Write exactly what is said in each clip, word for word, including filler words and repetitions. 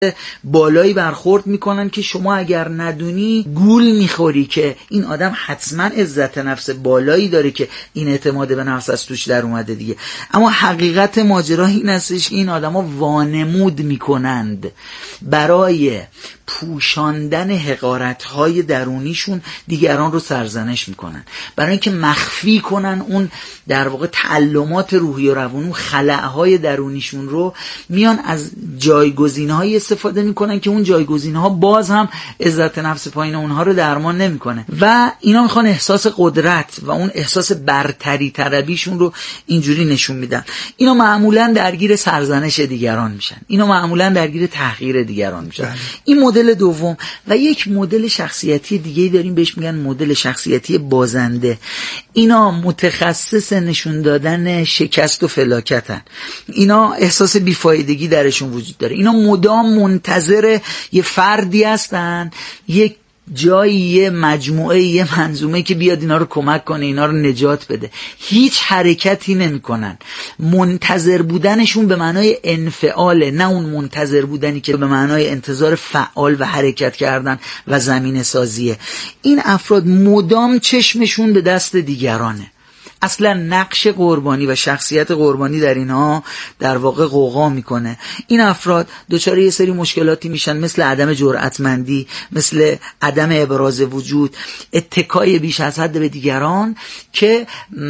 بالایی برخورد میکنن که شما اگر ندونی گول میخوری که این آدم حتما عزت نفس بالایی داره که این اعتماد به نفس از توش در اومده دیگه. اما حقیقت ماجرا این هستش که این آدما وانمود میکنند برای پوشاندن حقارت‌های درونیشون دیگران رو سرزنش میکنن، برای اینکه مخفی کنن اون در واقع تعلمات روحی و روانی و خلأهای درونیشون رو، میان از جایگزین‌های استفاده میکنن که اون جایگزین‌ها باز هم عزت نفس پایین اونها رو درمان نمیکنه و اینا میخوان احساس قدرت و اون احساس برتری طلبیشون رو اینجوری نشون میدن. اینا معمولاً درگیر سرزنش دیگران میشن، اینا معمولاً درگیر تحقیر دیگران میشن. بله. این مدل دوم. و یک مدل شخصیتی دیگه داریم بهش میگن مدل شخصیتی بازنده. اینا متخصص نشون دادن شکست و فلاکتن، اینا احساس بیفایدگی درشون وجود داره، اینا مدام منتظر یه فردی هستن، یک جایی، یه مجموعه، یه منظومه که بیاد اینا رو کمک کنه، اینا رو نجات بده. هیچ حرکتی نمی کنن. منتظر بودنشون به معنای انفعاله، نه اون منتظر بودنی که به معنای انتظار فعال و حرکت کردن و زمینه سازیه. این افراد مدام چشمشون به دست دیگرانه. اصلا نقش قربانی و شخصیت قربانی در اینها در واقع غوغا میکنه. این افراد دچار یه سری مشکلاتی میشن، مثل عدم جرأتمندی، مثل عدم ابراز وجود، اتکای بیش از حد به دیگران، که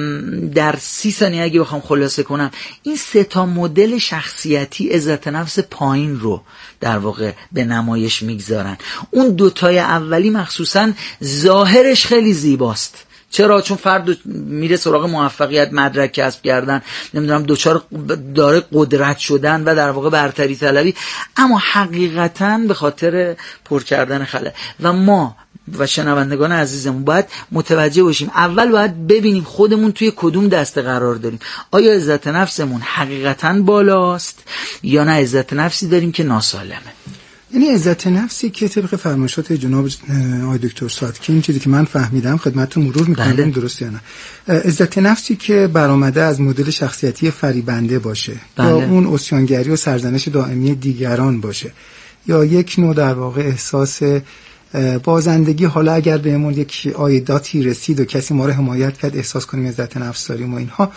در سی ثانیه اگه بخوام خلاصه کنم، این سه تا مدل شخصیتی عزت نفس پایین رو در واقع به نمایش میگذارن. اون دوتای اولی مخصوصا ظاهرش خیلی زیباست. چرا؟ چون فرد میره سراغ موفقیت، مدرک کسب کردن، نمیدونم دوچار داره قدرت شدن و در واقع برتری طلبی، اما حقیقتاً به خاطر پر کردن خلأ. و ما و شنوندگان عزیزمون باید متوجه باشیم، اول باید ببینیم خودمون توی کدوم دسته قرار داریم. آیا عزت نفسمون حقیقتاً بالاست یا نه عزت نفسی داریم که ناسالمه؟ یعنی عزت نفسی که طبق فرمایشات جناب آقای دکتر ساتکین، چیزی که من فهمیدم خدمتتون مرور می‌کنم بله. درست یا نه، عزت نفسی که برآمده از مدل شخصیتی فریبنده باشه بله. یا اون عصیانگری و سرزنش دائمی دیگران باشه، یا یک نوع در واقع احساس بازندگی، حالا اگر بهمون یک عایداتی رسید و کسی ما رو حمایت کرد احساس کنیم عزت نفس داریم و اینها،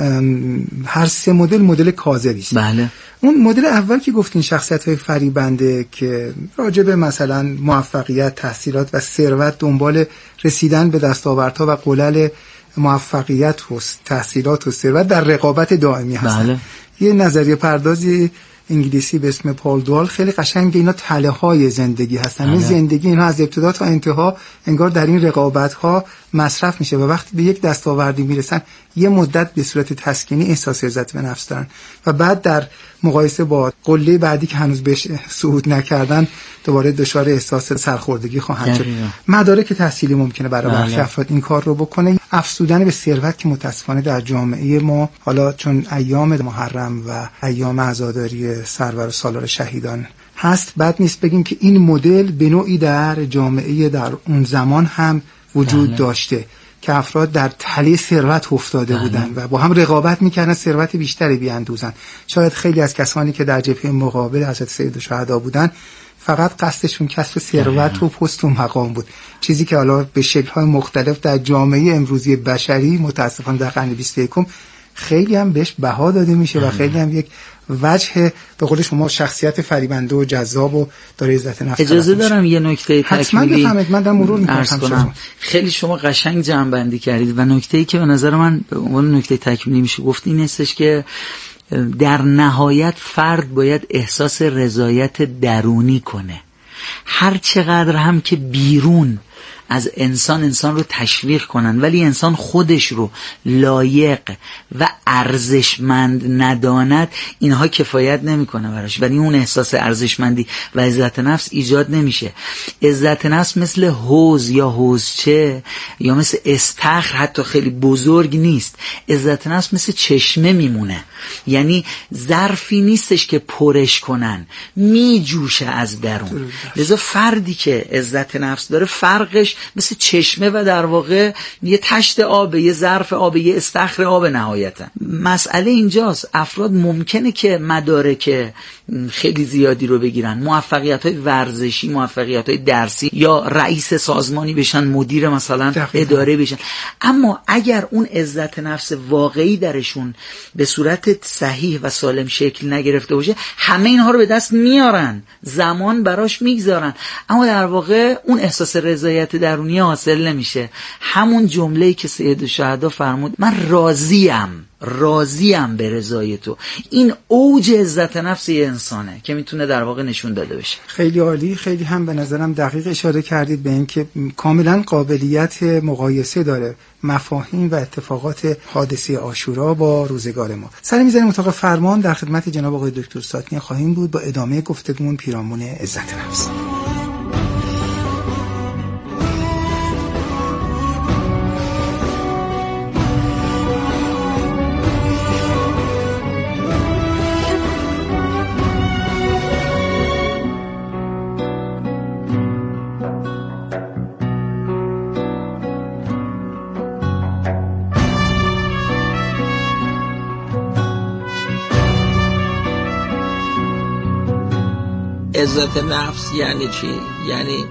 هر سه مدل مدل کاذبی است. بله. اون مدل اول که گفتین شخصیت‌های فریبنده که راجع به مثلا موفقیت، تحصیلات و ثروت دنبال رسیدن به دستاوردها و قلل موفقیت و تحصیلات و ثروت در رقابت دائمی هستن. بله. یه نظریه پردازی انگلیسی به اسم پال دوال خیلی قشنگ اینا تله‌های زندگی هستن. این زندگی اینها از ابتدا تا انتها انگار در این رقابت‌ها مصرف میشه و وقتی به یک دستاوردی میرسن یه مدت به صورت تسکینی احساس عزت به نفس دارن و بعد در مقایسه با قله بعدی که هنوز بهش صعود نکردن دوباره دچار احساس سرخوردگی خواهند شد. مدارک تحصیلی ممکنه برای برخی افراد این کار رو بکنه. افزودن به ثروت که متاسفانه در جامعه ما، حالا چون ایام محرم و ایام عزاداری سرور و سالار شهیدان هست، بد نیست بگیم که این مدل به نوعی در جامعه در اون زمان هم وجود بله. داشته که افراد در تله ثروت افتاده بله. بودن و با هم رقابت میکردن ثروت بیشتری بیاندوزن. شاید خیلی از کسانی که در جبهه مقابل حضرت سیدالشهدا بودن فقط قصدشون کسب ثروت و پست و مقام بود، چیزی که حالا به شکل‌های مختلف در جامعه امروزی بشری متاسفانه در قرن بیست و یکم خیلی هم بهش بها داده میشه و خیلی هم یک وجه به قول شما شخصیت فریبنده و جذاب و داره عزت نفس. اجازه دارم یه نکته تکمیلی بفهمید، من دارم مرور میکنم. خیلی شما قشنگ جمع بندی کردید و نکته‌ای که به نظر من به عنوان نکته تکمیلی میشه گفت این هستش که در نهایت فرد باید احساس رضایت درونی کنه. هر چقدر هم که بیرون از انسان انسان رو تشویق کنن ولی انسان خودش رو لایق و ارزشمند نداند، اینها کفایت نمیکنه براش، ولی اون احساس ارزشمندی و عزت نفس ایجاد نمیشه. عزت نفس مثل حوض یا حوضچه یا مثل استخر حتی خیلی بزرگ نیست. عزت نفس مثل چشمه میمونه، یعنی ظرفی نیستش که پرش کنن، میجوشه از درون. لذا فردی که عزت نفس داره فرقش مثل چشمه و در واقع یه تشت آب، یه ظرف آب، یه استخر آب. نهایتا مسئله اینجاست افراد ممکنه که مدارک خیلی زیادی رو بگیرن، موفقیت‌های ورزشی، موفقیت‌های درسی، یا رئیس سازمانی بشن، مدیر مثلا اداره بشن، اما اگر اون عزت نفس واقعی درشون به صورت صحیح و سالم شکل نگرفته باشه، همه اینها رو به دست میارن، زمان براش میگذارن، اما در واقع اون احساس رضایت درونی حاصل نمیشه. همون جمله‌ای که سید الشهدا فرمود، من راضیم راضیم به رضای تو، این اوج عزت نفس یه انسانه که میتونه در واقع نشون داده بشه. خیلی عالی. خیلی هم به نظرم دقیق اشاره کردید به این که کاملا قابلیت مقایسه داره مفاهیم و اتفاقات حادثه عاشورا با روزگار ما. سر میزنیم اتاق فرمان، در خدمت جناب آقای دکتر ساتنی خواهیم بود با ادامه گفتگومون پیرامون عزت نفس. عزت نفس یعنی چی؟ یعنی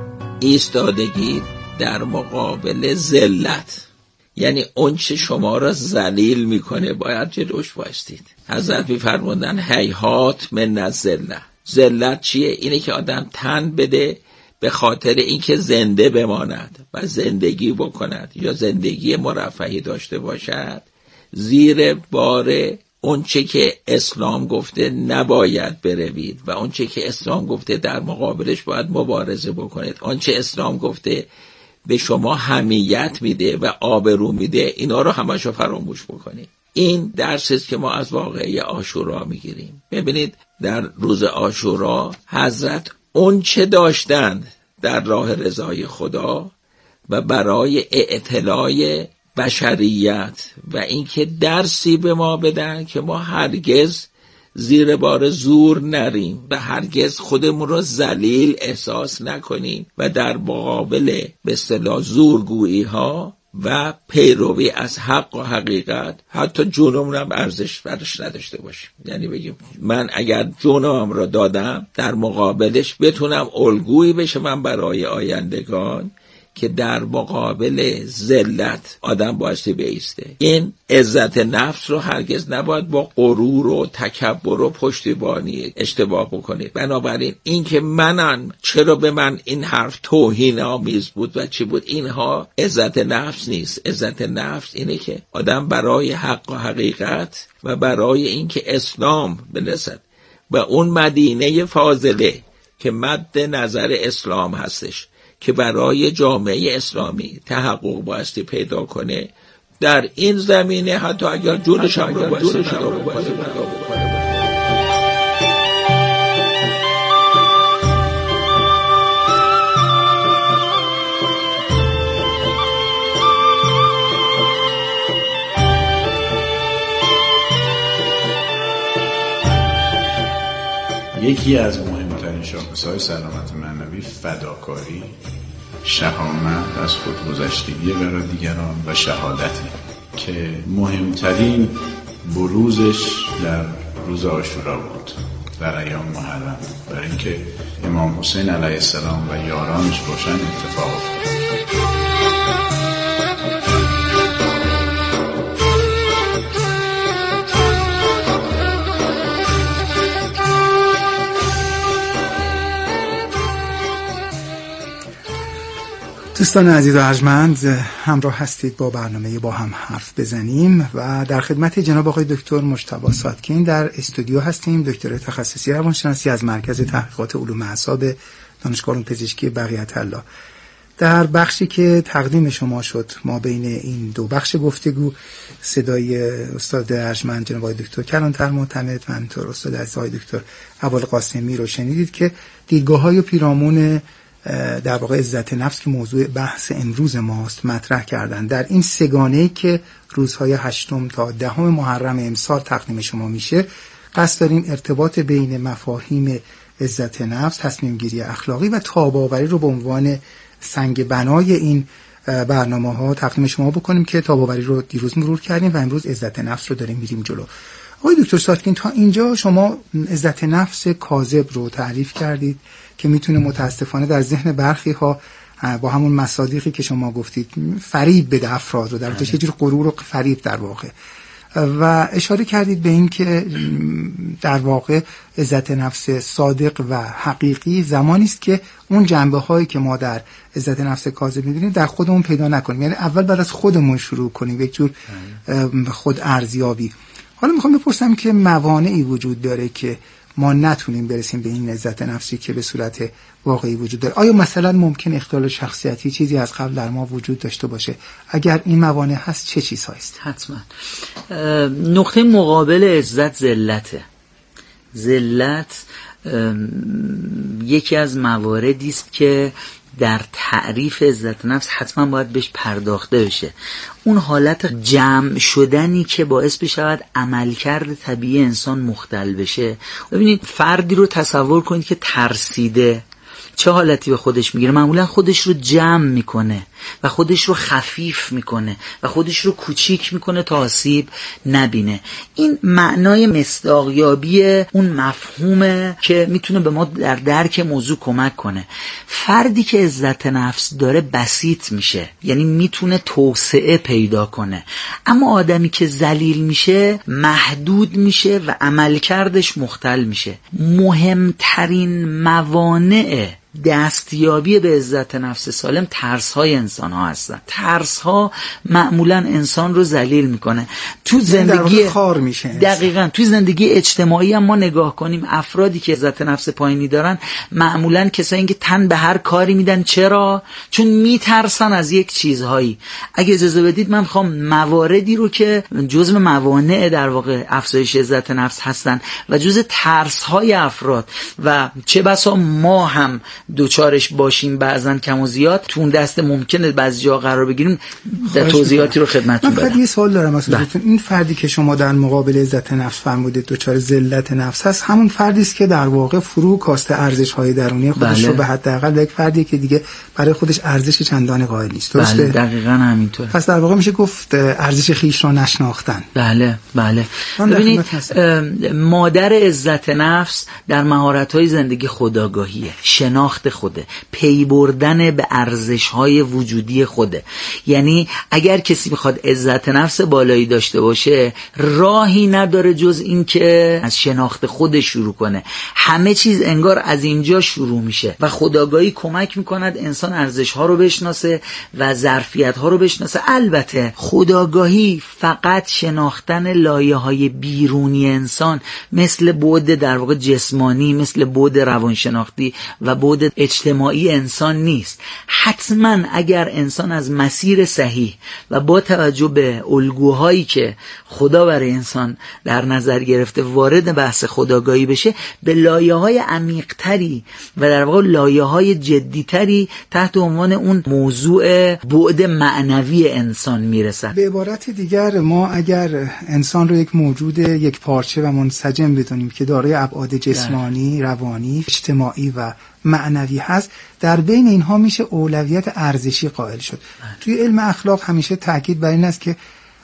ایستادگی در مقابل ذلت، یعنی اون چه شما را ذلیل میکنه باید جلوش وایستید. حضرت میفرمودن هیهات من الذلة. ذلت چیه؟ اینه که آدم تن بده به خاطر اینکه زنده بماند و زندگی بکند یا زندگی مرفهی داشته باشد، زیر بار اون چه که اسلام گفته نباید بروید و اون چه که اسلام گفته در مقابلش باید مبارزه بکنید. اون چه اسلام گفته به شما حمیت میده و آبرو میده، اینا رو همشو فراموش بکنید. این درسی است که ما از واقعه عاشورا میگیریم. ببینید در روز عاشورا حضرت اون چه داشتند در راه رضای خدا و برای اعتلای بشریت و اینکه درسی به ما بدن که ما هرگز زیر بار زور نریم و هرگز خودمون رو ذلیل احساس نکنیم و در مقابل به اصطلاح زورگویی ها و پیروی از حق و حقیقت حتی جونمون هم ارزش برش نداشته باشیم. یعنی بگیم من اگر جونم را دادم در مقابلش بتونم الگویی بشه من برای آیندگان که در مقابل ذلت آدم بایستی بیسته. این عزت نفس رو هرگز نباید با غرور و تکبر و پشتیبانی اشتباه بکنید. بنابراین این که منم چرا به من این حرف توهین آمیز بود و چی بود، اینها عزت نفس نیست. عزت نفس اینه که آدم برای حق و حقیقت و برای اینکه اسلام برسد و اون مدینه فاضله که مد نظر اسلام هستش که برای جامعه اسلامی تحقق بایستی پیدا کنه، در این زمینه حتی اگر جونش هم رو بایستی پیدا بکنه. یکی از مهمترین شاخصهای سلامت معنوی فداکاری، شهامت، از خودگذشتگی برای دیگران و شهادتی که مهمترین بروزش در روز عاشورا بود، در ایام محرم، برای اینکه امام حسین علیه السلام و یارانش روشن اتفاق افتاد. دوستان عزیز و ارجمند، همراه هستید با برنامه با هم حرف بزنیم و در خدمت جناب آقای دکتر مجتبی ساتکین در استودیو هستیم، دکتر تخصصی روانشناسی از مرکز تحقیقات علوم اعصاب دانشگاه علوم پزشکی بقیت الله. در بخشی که تقدیم شما شد ما بین این دو بخش گفتگو صدای استاد ارجمند جناب آقای دکتر کلانتر معتمد و همینطور استاد عزیز آقای دکتر ابوالقاسمی رو شنیدید که دیدگاه‌های پیرامون در واقع عزت نفس که موضوع بحث امروز ماست مطرح کردن. در این سگانه‌ای که روزهای هشتم تا دهم محرم امسال تقدیم شما میشه، قصد داریم ارتباط بین مفاهیم عزت نفس، تصمیم گیری اخلاقی و تاب‌آوری رو به عنوان سنگ بنای این برنامه ها تقدیم شما بکنیم که تاباوری رو دیروز مرور کردیم و امروز عزت نفس رو داریم میریم جلو. آقای دکتر ساتکین، تا اینجا شما عزت نفس کاذب رو تعریف کردید که میتونه متاسفانه در ذهن برخی ها با همون مصادیقی که شما گفتید فریب بده افراد رو، در واقع یه جور غرور و فریب در واقع، و اشاره کردید به این که در واقع عزت نفس صادق و حقیقی زمانی است که اون جنبه هایی که ما در عزت نفس کاذب می‌بینیم در خودمون پیدا نکنیم، یعنی اول بعد از خودمون شروع کنیم یک جور خود ارزیابی. حالا میخوام بپرسم که موانعی وجود داره که ما نتونیم برسیم به این عزت نفسی که به صورت واقعی وجود داره؟ آیا مثلا ممکن اختلال شخصیتی چیزی از قبل در ما وجود داشته باشه؟ اگر این موانع هست چه چیزهاییست؟ حتما نقطه مقابل عزت ذلته. ذلت یکی از مواردی است که در تعریف عزت نفس حتما باید بهش پرداخته بشه. اون حالت جمع شدنی که باعث بشود عملکرد طبیعی انسان مختل بشه. ببینید فردی رو تصور کنید که ترسیده، چه حالتی به خودش میگیره؟ معمولا خودش رو جمع میکنه و خودش رو خفیف میکنه و خودش رو کوچیک میکنه تا آسیب نبینه. این معنای مصداقیابی اون مفهومه که میتونه به ما در درک موضوع کمک کنه. فردی که عزت نفس داره بسیط میشه، یعنی میتونه توسعه پیدا کنه، اما آدمی که ذلیل میشه محدود میشه و عملکردش مختل میشه. مهمترین موانع دستیابی به عزت نفس سالم ترس های انسان ها هستن. ترس ها معمولا انسان رو ذلیل میکنه. تو زندگی خار میشه. دقیقاً تو زندگی اجتماعی هم ما نگاه کنیم، افرادی که عزت نفس پایینی دارن معمولا کسایی که تن به هر کاری میدن. چرا؟ چون میترسن از یک چیزهایی. اگه اجازه بدید من میخوام مواردی رو که جزء موانع در واقع افزایش عزت نفس هستن و جزء ترس های افراد و چه بسا ما هم دوچارش باشیم بعضن کم و زیاد، تو اون دست ممکنه بعضی جا قرار بگیریم. در توضیحاتی رو خدمتتون بدم. من یه سوال دارم از حضورتون. این فردی که شما در مقابل عزت نفس فرمودید دوچار ذلت نفس هست، همون فردی است که در واقع فرو کاسته ارزش‌های درونی خودش بله. رو به حداقل یک فردی که دیگه برای خودش ارزش چندانی قائل نیست. درسته؟ بله دقیقاً همینطور. پس در واقع میشه گفت ارزش خیش را نشناختن. بله بله. ببینید مادر عزت نفس در مهارت‌های زندگی خودآگاهیه، شناخت خوده، پی بردن به ارزش‌های وجودی خوده. یعنی اگر کسی میخواد عزت نفس بالایی داشته باشه راهی نداره جز این که از شناخت خودش شروع کنه. همه چیز انگار از اینجا شروع میشه و خودآگاهی کمک میکند انسان ارزش‌ها رو بشناسه و ظرفیت‌ها رو بشناسه. البته خودآگاهی فقط شناختن لایه‌های بیرونی انسان مثل بعد در واقع جسمانی، مثل بعد روانشناختی و بعد اجتماعی انسان نیست. حتما اگر انسان از مسیر صحیح و با توجه به الگوهایی که خدا برای انسان در نظر گرفته وارد بحث خودآگاهی بشه، به لایه‌های عمیق‌تری و در واقع لایه‌های جدی‌تری تحت عنوان اون موضوع بعد معنوی انسان میرسه. به عبارت دیگر ما اگر انسان رو یک موجود یک پارچه و منسجم بدونیم که دارای ابعاد جسمانی، روانی، اجتماعی و معنوی هست، در بین اینها میشه اولویت ارزشی قائل شد. توی علم اخلاق همیشه تاکید بر این است که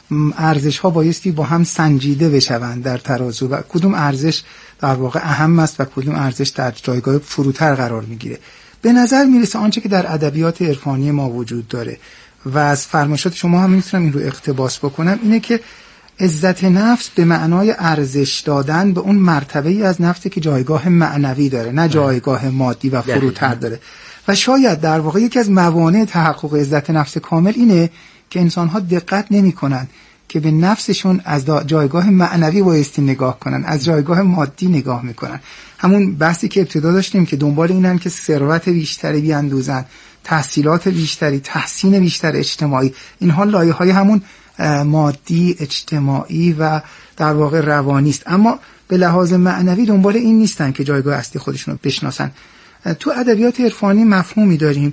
ارزش ها بایستی با هم سنجیده بشوند در ترازو و کدوم ارزش در واقع اهم است و کدوم ارزش در جایگاه فروتر قرار میگیره. به نظر میرسه آنچه که در ادبیات عرفانی ما وجود داره و از فرمایشات شما هم میتونم این رو اقتباس بکنم، اینه که عزت نفس به معنای ارزش دادن به اون مرتبه‌ای از نفسی که جایگاه معنوی داره، نه جایگاه مادی و فروتر داره. و شاید در واقع یکی از موانع تحقق عزت نفس کامل اینه که انسان‌ها دقت نمی‌کنن که به نفسشون از جایگاه معنوی بایستی نگاه کنن، از جایگاه مادی نگاه میکنن. همون بحثی که ابتدا داشتیم که دنبال اینن که ثروت بیشتری بیاندوزن، تحصیلات بیشتری، تحسین بیشتر اجتماعی، اینها لایه‌های همون مادی، اجتماعی و در واقع روانی است، اما به لحاظ معنوی دنبال این نیستن که جایگاه اصلی خودشون رو بشناسن. تو ادبیات عرفانی مفهومی داریم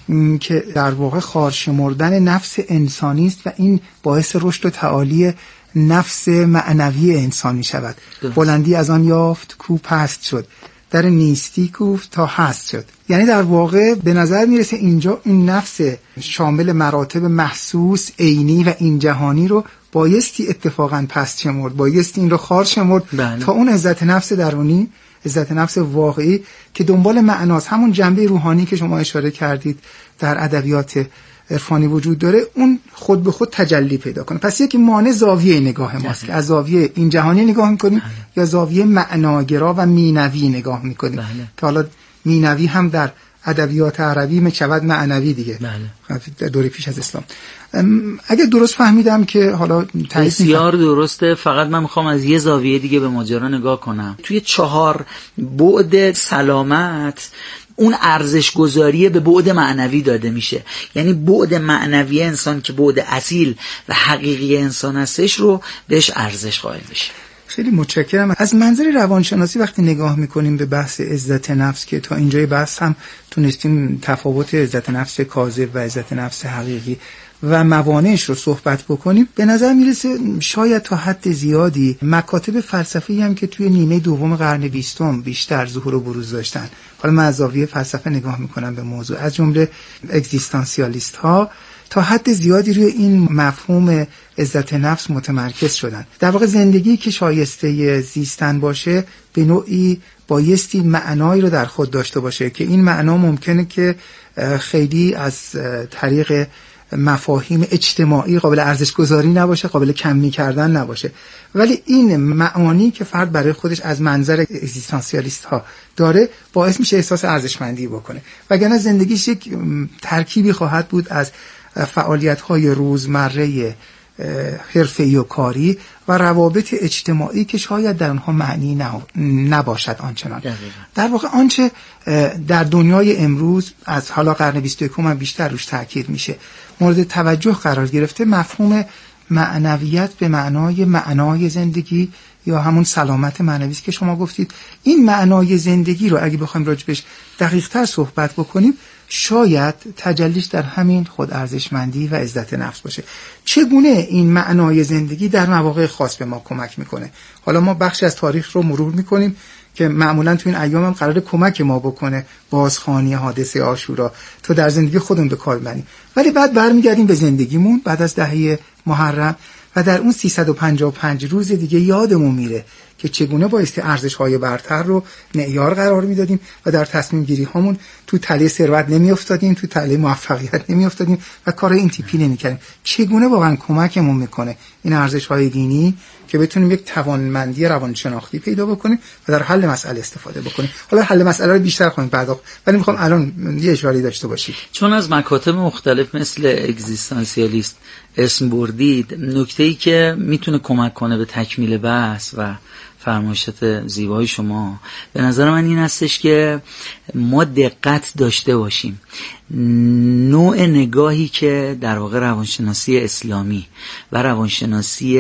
که در واقع خارشمردن نفس انسانی است و این باعث رشد و تعالی نفس معنوی انسان می شود. بلندی از آن یافت کو پست شد، در نیستی گفت تا هست شد. یعنی در واقع به نظر میرسه اینجا این نفس شامل مراتب محسوس، عینی و این جهانی رو بایستی اتفاقا پس شمرد، بایستی این رو خار شمرد تا اون عزت نفس درونی، عزت نفس واقعی که دنبال معناست، همون جنبه روحانی که شما اشاره کردید در ادبیات عرفانی وجود داره، اون خود به خود تجلی پیدا کنه. پس یکی مانع زاویه نگاه ماست که از زاویه این جهانی نگاه میکنیم بله. یا زاویه معناگرا و مینوی نگاه میکنیم بله. که حالا مینوی هم در ادبیات عربی میشود معنوی دیگه بله. دوره پیش از اسلام. اگه درست فهمیدم که حالا بسیار درسته، فقط من میخوام از یه زاویه دیگه به ماجرا نگاه کنم. توی چهار بعد سلامت اون ارزش گذاری به بعد معنوی داده میشه، یعنی بعد معنوی انسان که بعد اصیل و حقیقی انسان هستش رو بهش ارزش قائل بشه. خیلی متشکرم. از منظر روانشناسی وقتی نگاه میکنیم به بحث عزت نفس که تا اینجای بحث هم تونستیم تفاوت عزت نفس کاذب و عزت نفس حقیقی و موانعش رو صحبت بکنیم، به نظر میرسه شاید تا حد زیادی مکاتب فلسفی هم که توی نیمه دوم قرن بیستم بیشتر ظهور و بروز داشتن، حالا من از زاویه فلسفه نگاه میکنم به موضوع، از جمله اگزیستانسیالیست ها تا حد زیادی روی این مفهوم عزت نفس متمرکز شدن. در واقع زندگی که شایسته زیستن باشه به نوعی بایستی معنایی رو در خود داشته باشه که این معنا ممکنه که خیلی از طریق مفاهیم اجتماعی قابل ارزش گذاری نباشه، قابل کمی کردن نباشه، ولی این معانی که فرد برای خودش از منظر اگزیستانسیالیست ها داره باعث میشه احساس ارزشمندی بکنه، وگرنه زندگیش یک ترکیبی خواهد بود از فعالیت های روزمره حرفه‌ای و کاری و روابط اجتماعی که شاید در اونها معنی نباشد آنچنان. در واقع آنچه در دنیای امروز از حالا قرن بیست و یکم هم بیشتر روش تاکید میشه مورد توجه قرار گرفته مفهوم معنویت به معنای معنای زندگی یا همون سلامت معنوی است که شما گفتید. این معنای زندگی رو اگه بخوایم راجبش دقیق‌تر صحبت بکنیم شاید تجلیش در همین خود ارزشمندی و عزت نفس باشه. چگونه این معنای زندگی در مواقع خاص به ما کمک میکنه؟ حالا ما بخشی از تاریخ رو مرور میکنیم که معمولا تو این ایام هم قراره کمک ما بکنه، بازخوانی حادثه عاشورا تا در زندگی خودمون به کار ببریم، ولی بعد برمیگردیم به زندگیمون بعد از دهه محرم و در اون سیصد و پنجاه و پنج روز دیگه یادمون میره که چگونه بایستی ارزش‌های برتر رو معیار قرار میدادیم و در تصمیم گیری هامون تو تله ثروت نمیافتادیم، تو تله موفقیت نمیافتادیم و کار این تیپی نمی‌کردیم. چگونه واقعا کمکمون میکنه این ارزش‌های دینی که بتونیم یک توانمندی روانشناختی پیدا بکنیم و در حل مسئله استفاده بکنیم. حالا حل مسئله رو بیشتر خواهیم پرداخت، ولی میخوام الان یه اشاره داشته باشید. چون از مکاتب مختلف مثل اگزیستانسیالیست اسم بردید، نکته‌ای که میتونه کمک کنه به تکمیل بحث و فرمایشات زیبای شما به نظر من این هستش که ما دقت داشته باشیم نوع نگاهی که در واقع روانشناسی اسلامی و روانشناسی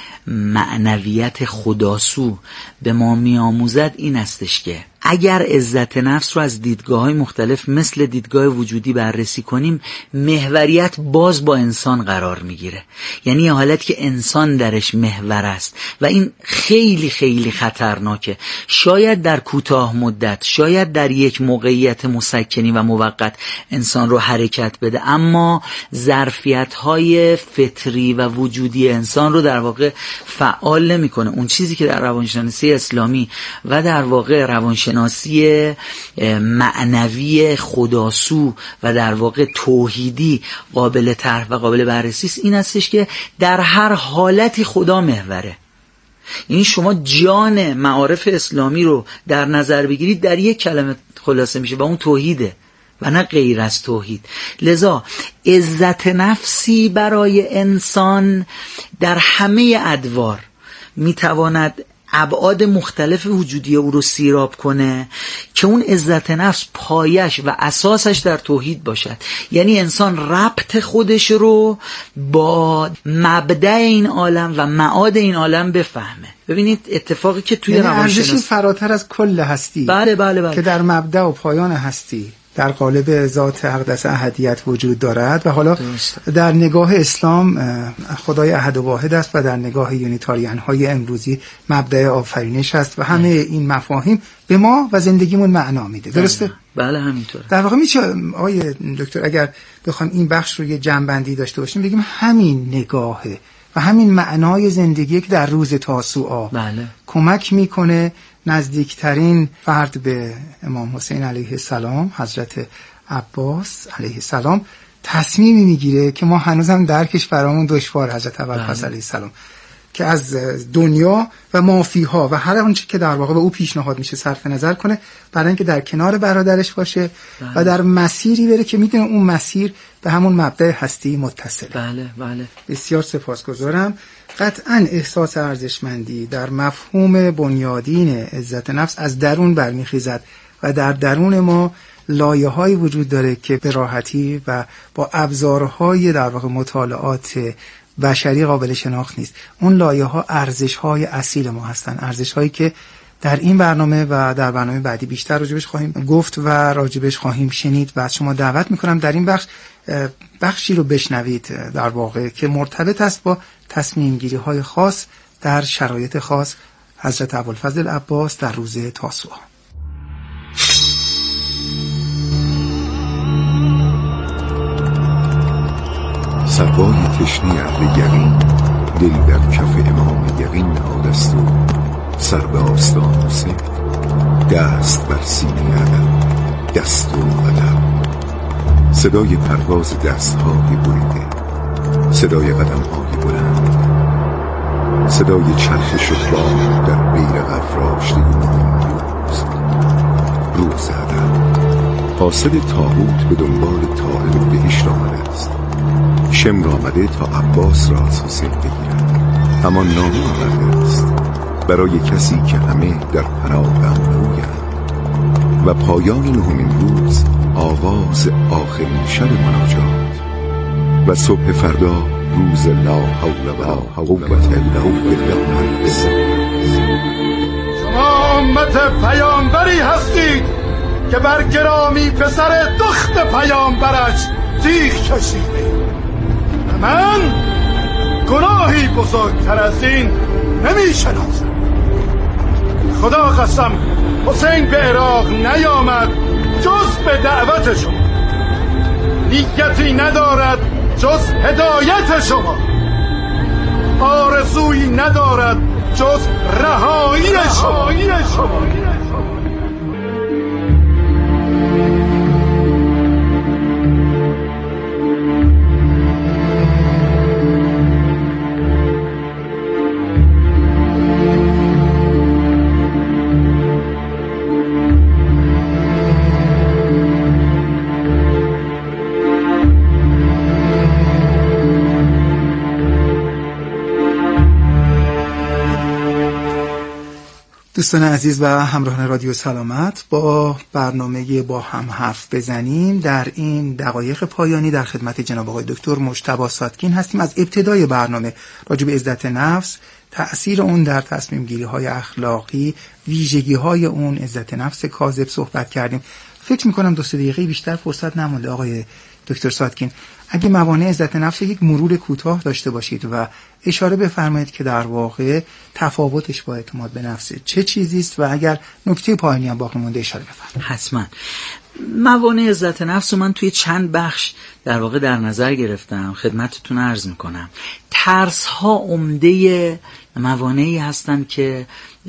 معنویت خداسو به ما میآموزد این هستش که اگر عزت نفس رو از دیدگاه‌های مختلف مثل دیدگاه وجودی بررسی کنیم، محوریت باز با انسان قرار میگیره، یعنی یه حالت که انسان درش محور است و این خیلی خیلی خطرناکه. شاید در کوتاه مدت، شاید در یک موقعیت مسکنی و موقت انسان رو حرکت بده، اما ظرفیت‌های فطری و وجودی انسان رو در واقع فعال نمی‌کنه. اون چیزی که در روانشناسی اسلامی و در واقع روانشناسی شناسی معنوی خداسو و در واقع توحیدی قابل طرح و قابل بررسی است این هستش که در هر حالتی خدا محوره. یعنی شما جان معارف اسلامی رو در نظر بگیرید در یک کلمه خلاصه میشه و اون توحیده و نه غیر از توحید. لذا عزت نفسی برای انسان در همه ادوار میتواند ابعاد مختلف وجودی او رو سیراب کنه که اون عزت نفس پایش و اساسش در توحید باشد. یعنی انسان ربط خودش رو با مبدأ این عالم و معاد این عالم بفهمه. ببینید اتفاقی که توی یعنی روانشناسی ارزشی فراتر از کل هستی بله بله بله. که در مبدأ و پایان هستی در قالب ذات اقدس احدیت وجود دارد و حالا در نگاه اسلام خدای احد و واحد است و در نگاه یونیتاریان های امروزی مبدأ آفرینش است و همه این مفاهیم به ما و زندگیمون معنا میده. درسته؟ بله همینطوره. در واقع میشه آقای دکتر اگر بخوام این بخش رو یه جمع‌بندی داشته باشیم بگیم همین نگاهه و همین معنای زندگی که در روز تاسوعا بله. کمک میکنه نزدیکترین فرد به امام حسین علیه السلام، حضرت عباس علیه السلام، تصمیمی میگیره که ما هنوزم درکش برامون دشوار. حضرت ابوالفضل علیه السلام که از دنیا و مافیها و هر آنچه که در واقع به او پیشنهاد میشه صرف نظر کنه برای اینکه در کنار برادرش باشه بله. و در مسیری بره که میدونه اون مسیر به همون مبدأ هستی متصله. بله بله. بسیار سپاسگزارم. قطعا احساس ارزشمندی در مفهوم بنیادین عزت نفس از درون برمیخیزد و در درون ما لایه‌هایی وجود داره که به راحتی و با ابزارهای در واقع مطالعات بشری قابل شناخت نیست. اون لایه‌ها ارزش‌های اصیل ما هستن، ارزش‌هایی که در این برنامه و در برنامه بعدی بیشتر راجبش خواهیم گفت و راجبش خواهیم شنید و از شما دعوت میکنم در این بخش بخشی رو بشنوید در واقع که مرتبط است با تصمیم گیری های خاص در شرایط خاص حضرت ابوالفضل عباس در روز تاسوعا. سربای تشنه اهل یقین دل در کف امام یقین نهادست و سر به آستان و سفت دست بر سینه ادب دست و ادب صدای پرواز دستهای بریده، صدای قدمهای بلند، صدای چرخ شتران در بیرق افراشته مهم روز روز ادب. قاصد طاغوت به دنبال طالب بهشت آمده است، شمر آمده تا عباس را از حسین بگیرد. همان نامه آورده است برای کسی که همه در پناه غم رویند و پایان نهمین روز آغاز آخرین شب مناجات و صبح فردا روز لا حول ولا قوة الا بالله. شما امت پیامبری هستید که بر گرامی پسر دخت پیامبرش تیغ کشیده. من گناهی بزرگتر از این نمی شناسم. خدا قسم حسین به عراق نیامد جز به دعوت شما، نیتی ندارد جز هدایت شما، آرزویی ندارد جز رهایی شما. دوستان عزیز و همراهان رادیو سلامت، با برنامه با هم حرف بزنیم در این دقایق پایانی در خدمت جناب آقای دکتر مجتبی ساتکین هستیم. از ابتدای برنامه راجع به عزت نفس، تأثیر اون در تصمیم گیری های اخلاقی، ویژگی های اون عزت نفس کاذب صحبت کردیم. فکر میکنم دو سه دقیقه بیشتر فرصت نمونده آقای دکتر ساتکین، اگه موانع عزت نفس یک مرور کوتاه داشته باشید و اشاره بفرمایید که در واقع تفاوتش با اعتماد به نفس چه چیزی است و اگر نکته پایانی هم باقی مونده اشاره بفرمایید. حتما. موانع عزت نفس رو من توی چند بخش در واقع در نظر گرفتم، خدمتتون عرض میکنم. ترس ها عمده موانعی هستن که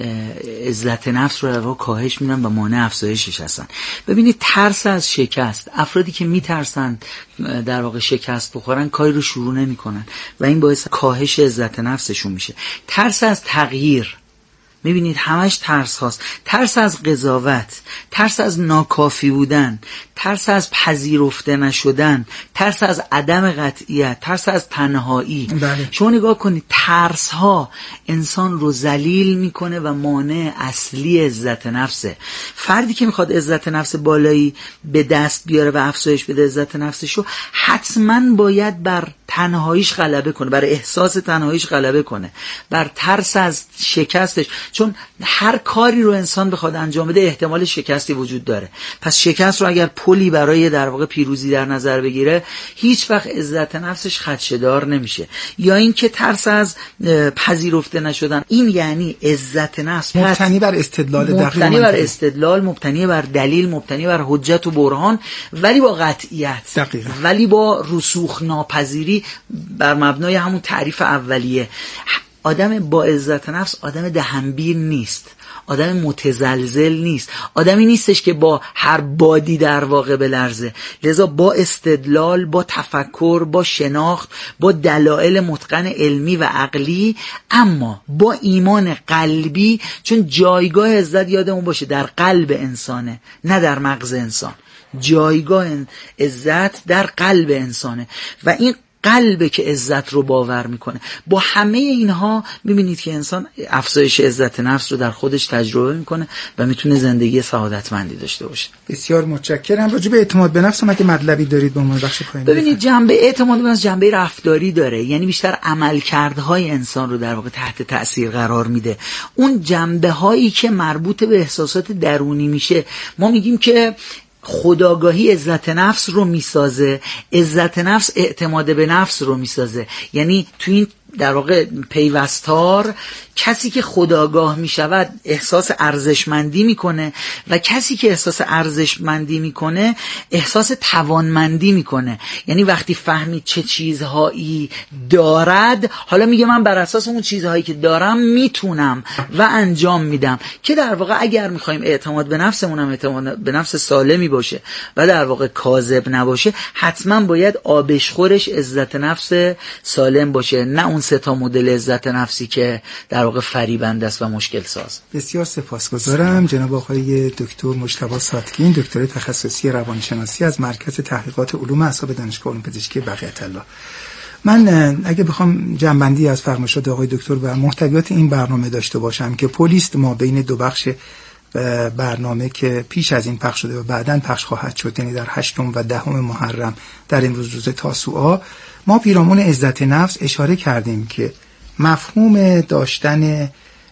عزت نفس رو در واقع کاهش میدن و مانع افزایشش هستن. ببینید، ترس از شکست، افرادی که میترسن در واقع شکست بخورن کاری رو شروع نمیکنن و این باعث کاهش عزت نفسشون میشه. ترس از تغییر، میبینید همش ترس هاست. ترس از قضاوت، ترس از ناکافی بودن، ترس از پذیرفته نشدن، ترس از عدم قطعیت، ترس از تنهایی. بله. شما نگاه کنید، ترس ها انسان رو ذلیل میکنه و مانع اصلی عزت نفسه. فردی که میخواد عزت نفس بالایی به دست بیاره و افزایش بده عزت نفسشو، حتما باید بر تنهاییش غلبه کنه، بر احساس تنهاییش غلبه کنه، بر ترس از شکستش. چون هر کاری رو انسان بخواد انجام بده احتمال شکستی وجود داره. پس شکست رو اگر پلی برای در واقع پیروزی در نظر بگیره، هیچ وقت عزت نفسش خدشه‌دار نمیشه. یا اینکه ترس از پذیرفته نشدن، این یعنی عزت نفس مبتنی بر استدلال دقیق، مبتنی بر استدلال، مبتنی بر دلیل، مبتنی بر حجت و برهان، ولی با قطعیت دقیقا. ولی با رسوخ ناپذیری بر مبنای همون تعریف اولیه. آدم با عزت نفس آدم دهنبیر نیست، آدم متزلزل نیست، آدمی نیستش که با هر بادی در واقع بلرزه. لذا با استدلال، با تفکر، با شناخت، با دلایل متقن علمی و عقلی، اما با ایمان قلبی، چون جایگاه عزت یادمون باشه در قلب انسانه نه در مغز انسان. جایگاه عزت در قلب انسانه و این قلبه که عزت رو باور میکنه. با همه اینها میبینید که انسان افزایش عزت نفس رو در خودش تجربه میکنه و میتونه زندگی سعادتمندی داشته باشه. بسیار متشکرم. راجع به اعتماد به نفس هم که مطلبی دارید به عنوان بخش پایین. ببینید جنبه اعتماد به نفس جنبه رفتاری داره، یعنی بیشتر عملکردهای انسان رو در واقع تحت تأثیر قرار میده. اون جنبه هایی که مربوط به احساسات درونی میشه، ما میگیم که خودآگاهی عزت نفس رو میسازه، عزت نفس اعتماد به نفس رو میسازه. یعنی تو این در واقع پیوستار کسی که خودآگاه میشود احساس ارزشمندی میکنه و کسی که احساس ارزشمندی میکنه احساس توانمندی میکنه. یعنی وقتی فهمید چه چیزهایی دارد، حالا میگه من بر اساس اون چیزهایی که دارم میتونم و انجام میدم، که در واقع اگر میخوایم اعتماد به نفسمون هم اعتماد به نفس سالمی باشه و در واقع کاذب نباشه، حتما باید آبشخورش عزت نفس سالم باشه، نه اون سه تا مدل عزت نفسی که در واقع فریبنده است و مشکل ساز. بسیار سپاسگزارم جناب آقای دکتر مجتبی ساتگین، دکتر تخصصی روانشناسی از مرکز تحقیقات علوم اعصاب دانشگاه علوم پزشکی بقیت الله. من اگه بخوام جنبندی از فرمایشات آقای دکتر و محتویات این برنامه داشته باشم که پلیست ما بین دو بخش برنامه که پیش از این پخش شده و بعداً پخش خواهد شد، یعنی در هشتم و دهم محرم در امروز روز تاسوعا، ما پیرامون عزت نفس اشاره کردیم که مفهوم داشتن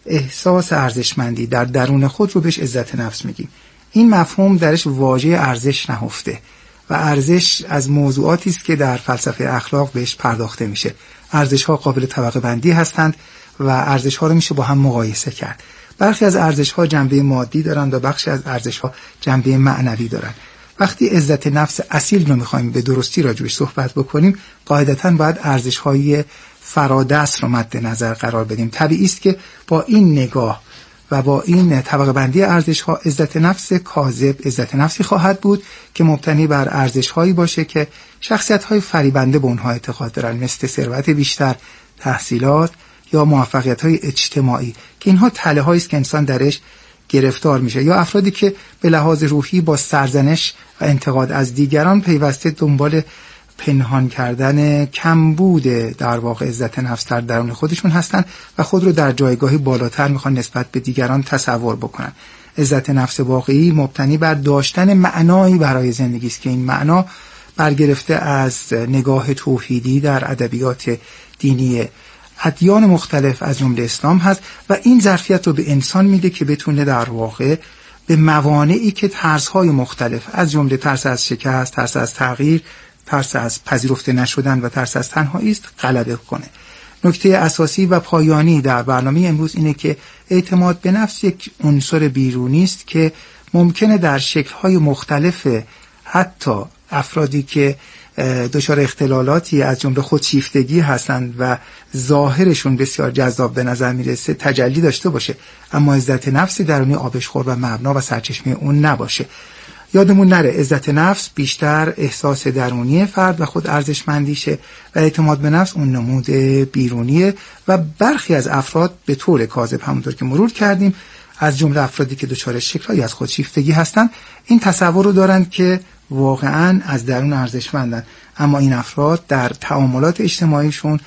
احساس ارزشمندی در درون خود رو بهش عزت نفس میگیم. این مفهوم درش واژه ارزش نهفته و ارزش از موضوعاتی است که در فلسفه اخلاق بهش پرداخته میشه. ارزش ها قابل طبقه بندی هستند و ارزش ها رو میشه با هم مقایسه کرد. برخی از ارزش ها جنبه مادی دارند و بخشی از ارزش ها جنبه معنوی دارند. وقتی عزت نفس اصیل رو میخوایم به درستی راجعش صحبت بکنیم، قاعدتاً باید ارزش های فرادست رو مد نظر قرار بدیم. طبیعی است که با این نگاه و با این طبقه بندی ارزش ها، عزت نفس کاذب عزت نفسی خواهد بود که مبتنی بر ارزش هایی باشه که شخصیت های فریبنده به اونها اعتقاد دارن، مثل ثروت بیشتر، تحصیلات یا موفقیت های اجتماعی، که اینها تله هایی است که انسان درش گرفتار میشه، یا افرادی که به لحاظ روحی با سرزنش و انتقاد از دیگران پیوسته دنبال پنهان کردن کمبود در واقع عزت نفس در درون خودشون هستن و خود رو در جایگاهی بالاتر میخوان نسبت به دیگران تصور بکنن. عزت نفس واقعی مبتنی بر داشتن معنایی برای زندگی است که این معنا برگرفته از نگاه توحیدی در ادبیات دینی ادیان مختلف از جمله اسلام هست و این ظرفیت رو به انسان میده که بتونه در واقع به موانعی که ترس‌های مختلف از جمله ترس از شکست، ترس از تغییر، ترس از پذیرفته نشدن و ترس از تنهایی است غلبه کنه. نکته اساسی و پایانی در برنامه امروز اینه که اعتماد به نفس یک عنصر بیرونی است که ممکنه در شکل‌های مختلف حتی افرادی که دچار اختلالاتی از جمله خودشیفتگی هستند و ظاهرشون بسیار جذاب به نظر میرسه تجلی داشته باشه، اما عزت نفس درونی آبشخور و مبنا و سرچشمه اون نباشه. یادمون نره عزت نفس بیشتر احساس درونی فرد و خود ارزشمندیشه و اعتماد به نفس اون نمود بیرونیه و برخی از افراد به طور کاذب همونطور که مرور کردیم از جمله افرادی که دچار شکل‌هایی از خودشیفتگی هستن این تصور رو دارند که واقعاً از درون ارزشمندن، اما این افراد در تعاملات اجتماعیشون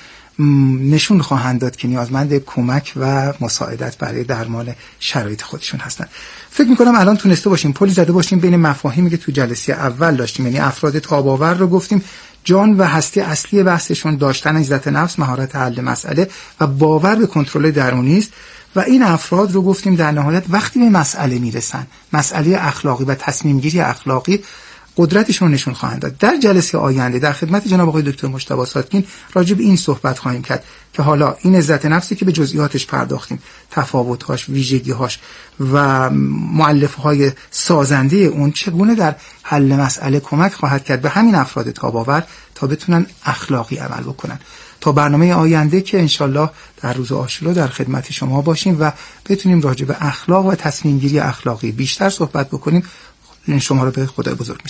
نشون خواهند داد که نیازمند کمک و مساعدت برای درمان شرایط خودشون هستن. فکر میکنم الان تونسته باشیم پلی زده باشیم بین مفاهیمی که تو جلسه اول داشتیم، یعنی افراد تاب‌آور رو گفتیم جان و هستی اصلی بحثشون داشتن عزت نفس، مهارت حل مسئله و باور به کنترل درونی است، و این افراد رو گفتیم در نهایت وقتی به مسئله میرسن، مسئله اخلاقی و تصمیم گیری اخلاقی، قدرتشون رو نشون خواهند داد. در جلسه آینده در خدمت جناب آقای دکتر مجتبی ساتگین راجع به این صحبت خواهیم کرد که حالا این عزت نفسی که به جزئیاتش پرداختیم، تفاوت‌هاش، ویژگی‌هاش و مؤلفه‌های سازنده اون چگونه در حل مسئله کمک خواهد کرد به همین افراد تاب‌آور تا بتونن اخلاقی عمل بکنن. تا برنامه آینده که انشالله در روز عاشورا در خدمت شما باشیم و بتونیم راجع به اخلاق و تصمیم گیری اخلاقی بیشتر صحبت بکنیم، شما رو به خدای بزرگ می‌سپارم.